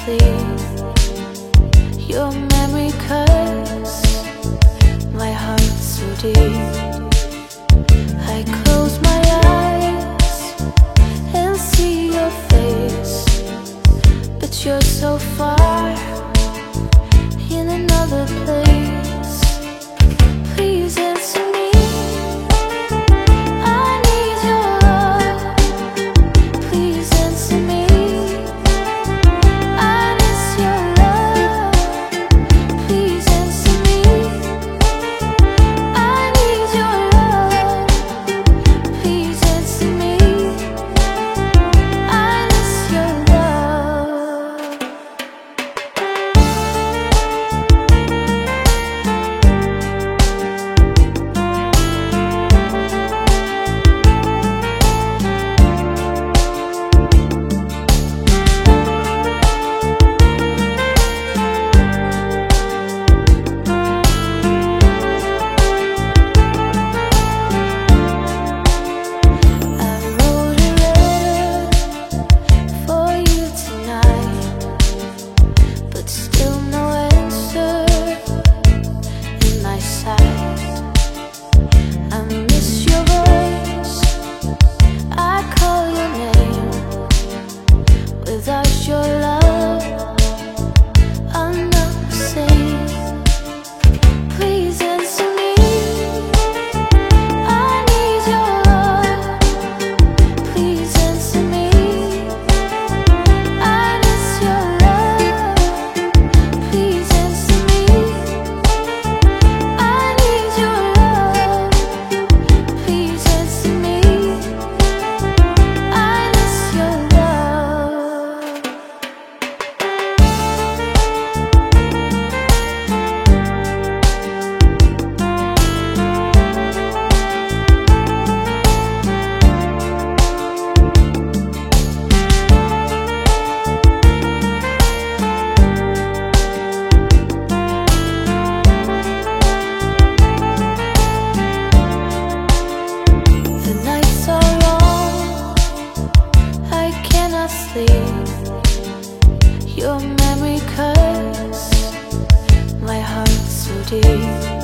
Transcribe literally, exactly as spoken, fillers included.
sleep. Your memory cuts my heart so deep. I close my eyes and see your face, but you're so far in another place. Please answer me, I need your love. Please answer me, I miss your love. Please answer me, I need your love. Please answer me, I miss your love. Without your love, I'm not the same. Please answer me, I need your love. Please answer me, I miss your love. Please answer me, I need your love. Please answer me, I miss your love. Your memory cuts my heart so deep.